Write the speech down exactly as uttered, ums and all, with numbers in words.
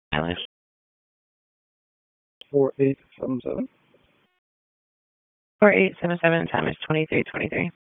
Tyler. Four eight seven seven. Four eight seven seven. Time is twenty three twenty three.